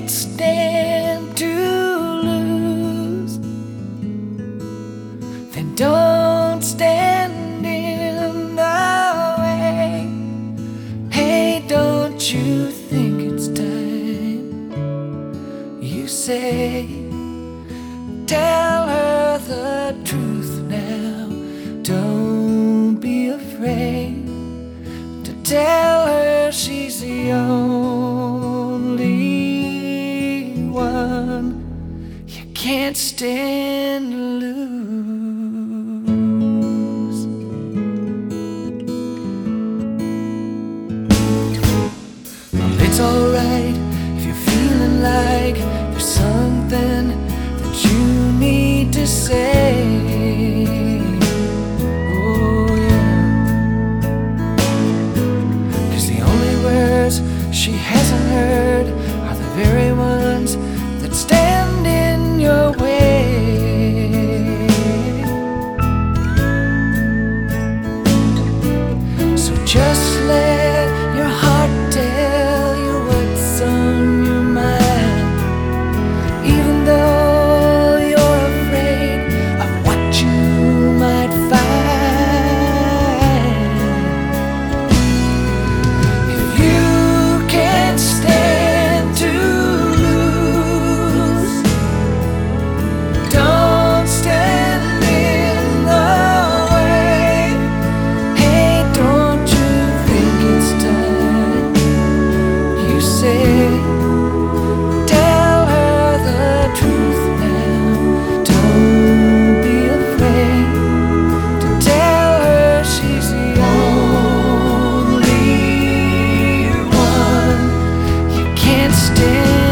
can't stand to lose, then don't stand in the way. Hey, don't you think it's time you say? Tell her the truth now, don't be afraid to tell her she's the only one you can't stand to lose. Well, it's alright if you're feeling like there's something that you need to say. She hasn't heard are the very ones that stand in your way. So just let your heart tell you what's on your mind, even though you're afraid of what you might find. Tell her the truth now, don't be afraid to tell her she's the only one you can't stand.